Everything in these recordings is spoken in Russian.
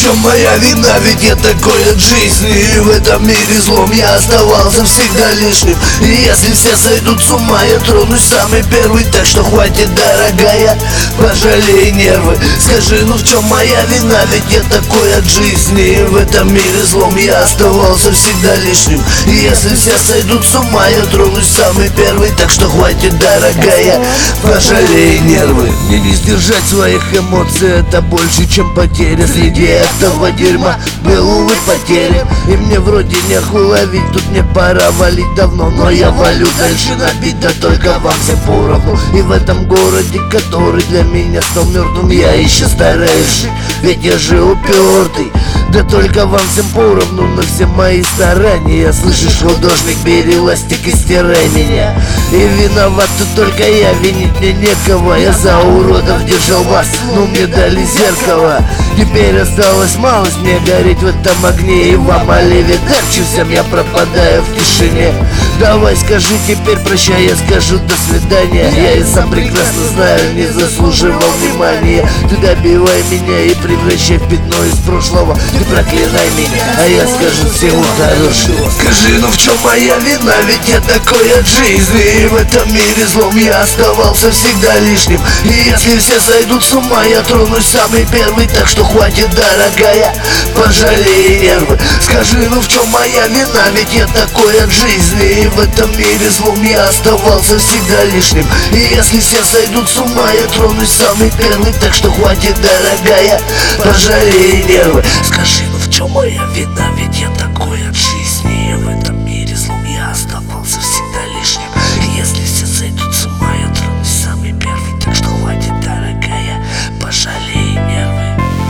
чем моя вина? Ведь я такой от жизни, и в этом мире злом я оставался всегда лишним. И если все сойдут с ума, я тронусь самый первый. Так что хватит, дорогая, пожалей нервы. Скажи, ну в чем моя вина? Ведь я такой от жизни, и в этом мире злом я оставался всегда лишним. И если все сойдут с ума, я тронусь самый первый. Так что хватит, дорогая, пожалей нервы. Мне не сдержать своих эмоций, это больше, чем потеря. Среди этого дерьма был, увы, потерян. И мне вроде нехуй ловить, тут мне пора валить давно. Но я валю дальше набить, да только вам всем поровну. И в этом городе, который для меня стал мертвым, я еще стараюсь жить, ведь я же упертый. Да только вам всем поровну на все мои старания. Слышишь, художник, бери ластик и стирай меня. И виноват тут только я, винить мне некого. Я за уродов держал вас, но мне дали зеркало. Теперь осталось малость мне гореть в этом огне. И вам оливидерчи, всем я пропадаю в тишине. Давай скажи теперь прощай, я скажу до свидания. Я и сам прекрасно знаю, не заслуживал внимания. Ты добивай меня и превращай в пятно из прошлого. Ты проклинай меня, а я скажу всего хорошего. Скажи, ну в чем моя вина? Ведь я такой от жизни, и в этом мире злом я оставался всегда лишним. И если все сойдут с ума, я тронусь самый первый. Так что хватит, дорогая, пожалей нервы. Скажи, ну в чем моя вина? Ведь я такой от жизни, и в этом мире злом я оставался всегда лишним. И если все сойдут с ума, я тронусь самый первый. Так что хватит, дорогая, пожалей нервы. Скажи, ну в чем моя вина? Ведь я такой от жизни, и в этом мире злом я оставался всегда лишним. И если все сойдут с ума, я тронусь самый первый. Так что хватит, дорогая, пожалей нервы.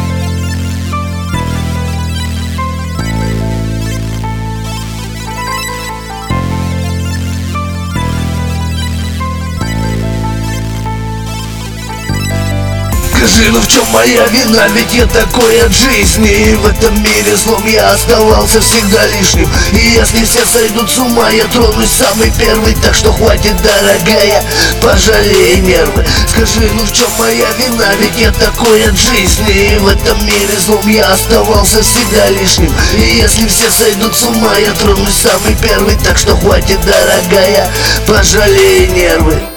Скажи, ну в чем моя вина? Ведь я такой от жизни, и в этом мире злом я оставался всегда лишним. И если все сойдут с ума, я тронусь самый первый. Так что хватит, дорогая, пожалей нервы. Скажи, ну в чем моя вина? Ведь я такой от жизни, и в этом мире злом я оставался всегда лишним. И если все сойдут с ума, я тронусь самый первый. Так что хватит, дорогая, пожалей нервы.